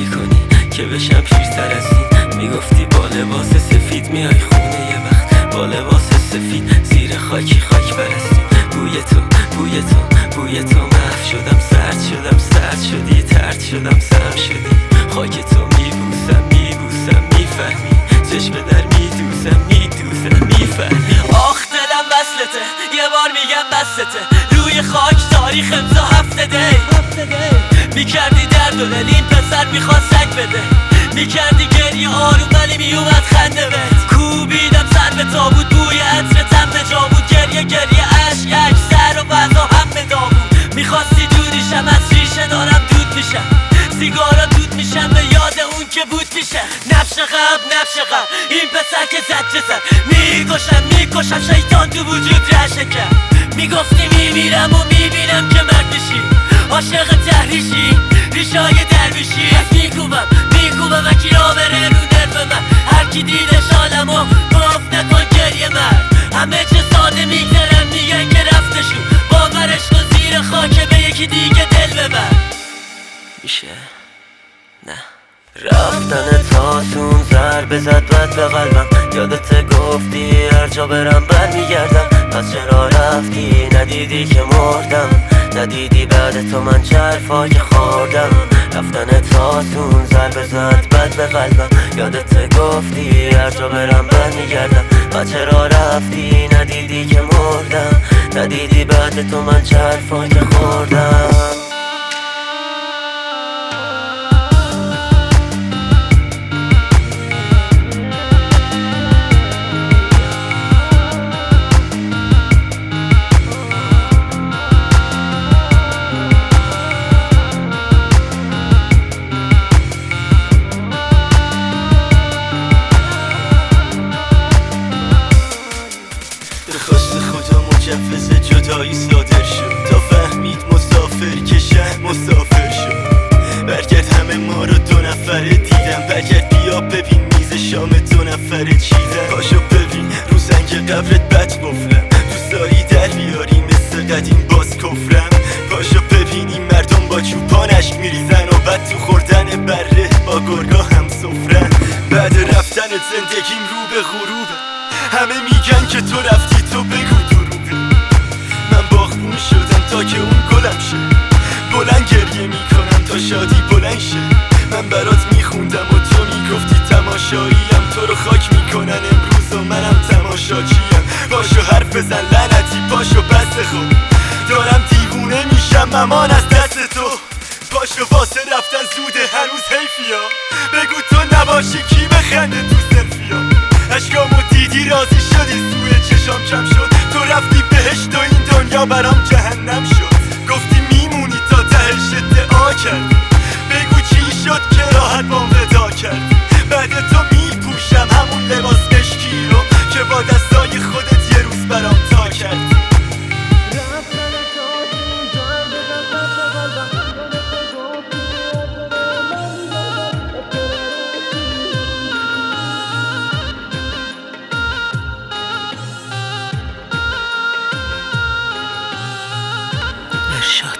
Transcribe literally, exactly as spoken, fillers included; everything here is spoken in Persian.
میکنی که بشم پیرتر از این. میگفتی با لباس سفید میای خونه یه وقت، با لباس سفید زیر خاکی خاک پرستیم. بوی تو بوی تو بوی تو محو شدم، سرد شدم سرد شدی، ترد شدم سرم شدی. خاک تو میبوسم میبوسم میفهمی، چشم در میدوزم میدوزم میفهمی. آخ دلم وصلته، یه بار میگم بسته، روی خاک تاریخ امضا هفته دی. میکردی درد و دل این پسر میخواست سگ بده، میکردی گریه آروم ولی میومد خنده بهت. کوبیدم سر به تابوت، بوی عطر تم به جا بود، گریه گریه عشق یک سر و وضا هم به داغون. میخواستی دوریشم از ریشه دارم دود میشم، سیگارا دود میشم به یاد اون که بود میشه. نبش غم نبش غم این پسر که زد چه زد، میکشم میکشم شیطان تو وجود رشه کرد. میگفتی میمیرم و میبینم که مرد میشی، عاشق تحریشی ریشای درویشی. از میکوبم میکوبم وکی را بره رو نرف من، هرکی دیده شالم و گفت نکن گریه مرد. همه چه ساده میگذرم میگن که رفتشون، باورش کن زیر خاکه به یکی دیگه دل ببر. میشه؟ نه رفتن تاسون ضربه زد بد به قلبم، یادت گفتی هر جا برم برمیگردم. پس چرا رفتی ندیدی که مردم، ندیدی بعد تو من چه حرفا که خوردم. رفتن تاسون ضربه زد بد به قلبم، یادت گفتی هر جا برم برمیگردم. پس چرا رفتی ندیدی که مردم، ندیدی بعد تو من چه حرفا که خوردم. درخواست خدا مجوز جدایی صادر شد، تا فهمید مسافر که شهر مسافر شد. برگرد همه ما رو دو نفره دیدم، برگرد بیا ببین میز شام دو نفره چیدم. پاشو ببین رو زنگ قبرت بد قفلم، دوستایی در بیاری مثل قدیم باز کفرم. پاشو ببین این مردم با چوپان اشک میریزن و بعد تو خوردن بره با گرگا هم سفرن. بعد رفتنت زندگیم رو به غروبه، همه میگن که تو رفتی تو بگو دروغه. من باغبون شدم تا که اون گلم شه، بلند گریه میکنم تا شادی بلند شه. من برات میخوندم و تو میگفتی تماشاییم، تو رو خاک میکنن امروز و منم تماشاچیم. پاشو حرف بزن لعنتی پاشو بس خوب، دارم دیوونه میشم ممان از دست تو. پاشو واسه رفتن زوده هنوز حیفیا، بگو تو نباشی کی بخنده تو سلفیا. اشکامو دیدی راضی شدی سوی چشام کم شد، تو رفتی بهشت و این دنیا برام جهنم شد. گفتی میمونی تا تهش ادعا کرد، بگو چی شد که راحت بام ودا کرد. بعد تو میپوشم همون لباس مشکی رو که با دستای خودت یه روز برام تا کرد. ارشاد.